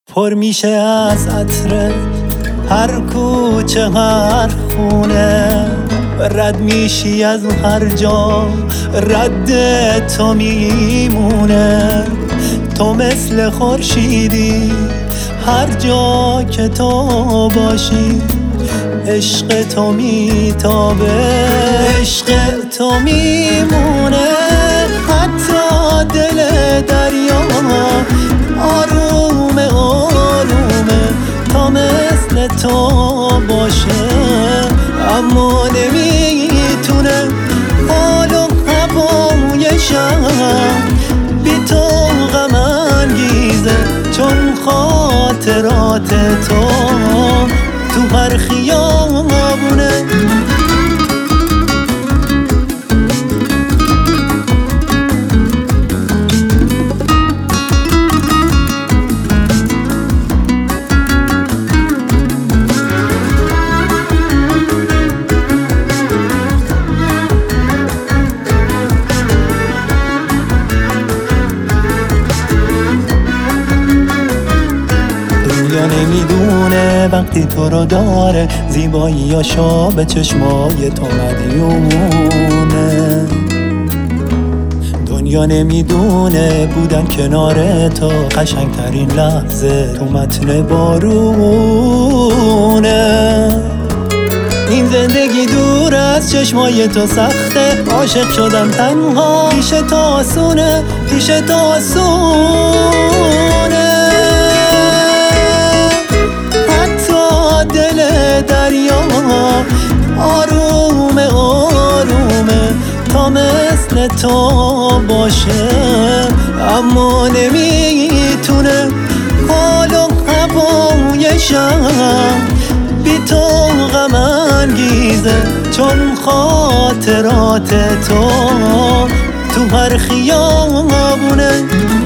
پر میشه از عطر هر کوچه هر خونه، رد میشی از هر جا رد تو میمونه. تو مثل خورشیدی هر جا که تو باشی، عشق تو میتابه عشق تو میمونه. حتی دل دریا آرومه آرومه تا مثل تو باشه، اما نمیتونه حال و هوای شب بی تو غم انگیزه، چون خاطرات تو هر خیابونه. دنیا نمیدونه وقتی تو رو داره، زیباییاشو به چشمای تو مدیونه. دنیا نمیدونه بودن کنار تو قشنگترین لحظه تو متن بارونه. این زندگی دور از چشمای تو سخته، عاشق شدم تنها پیش تو آسونه، پیش تو آسونه. دریا آرومه آرومه تا مثل تو باشه، اما نمیتونه حال و هوای شب بی تو غم انگیزه، چون خاطرات تو هر خیابونه.